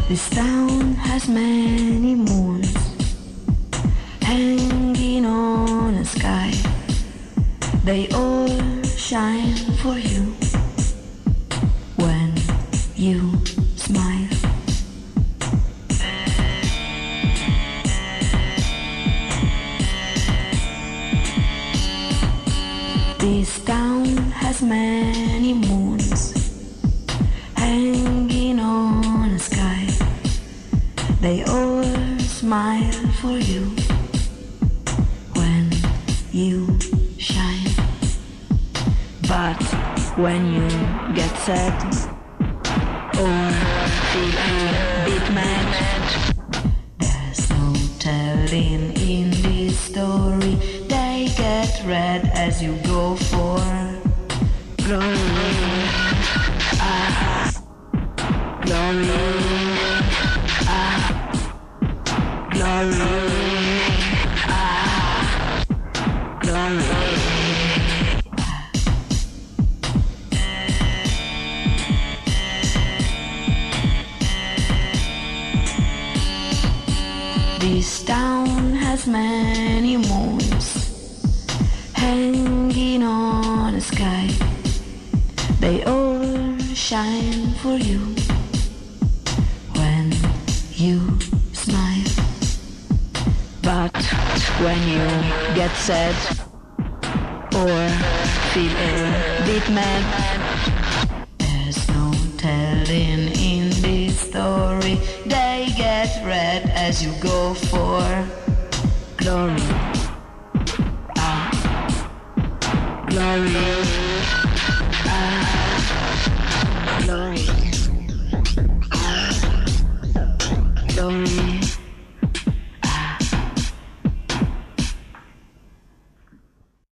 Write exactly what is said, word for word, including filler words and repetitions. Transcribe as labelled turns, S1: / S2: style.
S1: This town has many moons hanging on a sky. They all shine for you when you smile. This town has many moons hanging on a sky. They all smile for you when you shine. But when you get sad or feel a bit mad, there's no telling in this story. They get red as you go for glory. Ah, glory. Ah, glory. Ah, glory. This town has many moons hanging on the sky. They all shine for you when you smile. But when you get sad or feel a bit mad, there's no telling in this story. They get red as you go for glory. Ah, glory.